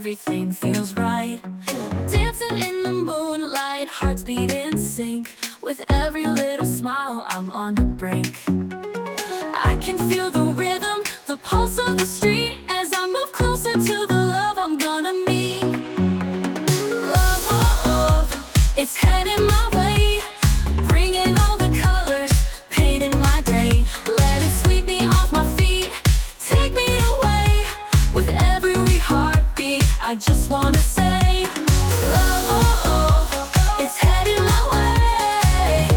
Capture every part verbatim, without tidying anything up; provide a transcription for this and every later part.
everything feels right. Dancing in the moonlight, hearts beat in sync. With every little smile, I'm on the brink. I can feel the rhythm, the pulse of the street, as I move closer to the love I'm gonna meet. Love, oh, oh, it's heading my way, bringing all the colors, painting my day. Let it sweep me off my feet, take me away. With every heartbeat, I just wanna say, love, oh, oh, it's heading my way.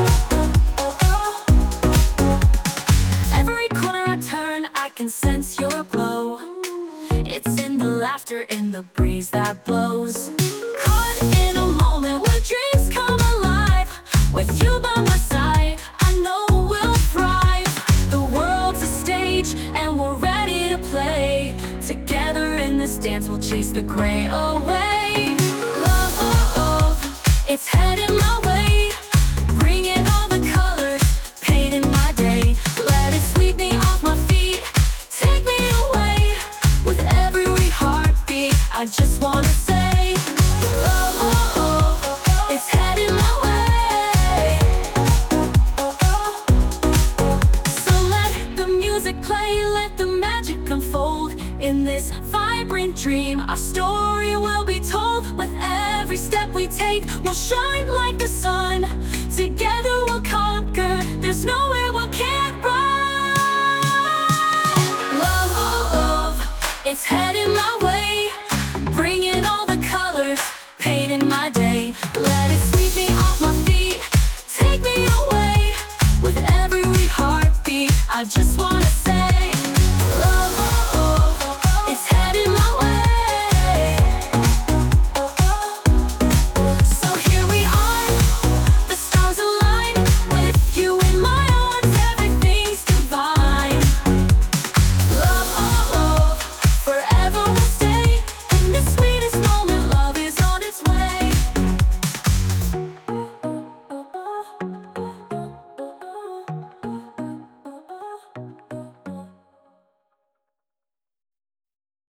Every corner I turn, I can sense your glow. It's in the laughter, in the breeze that blows. Caught in a moment where dreams come alive. With you by my side, I know we'll thrive. The world's a stage and we're ready to play. Together in this dance, we'll chase the gray away. Love, oh, oh, it's heading my way, bringing all the colors, painting my day. Let it sweep me off my feet, take me away. With every heartbeat, I just wanna say, love, oh, oh, it's heading my way. So let the music play, let the magic unfold. In this vibrant dream, our story will be told. With every step we take, we'll shine like the sun. Together we'll conquer, there's no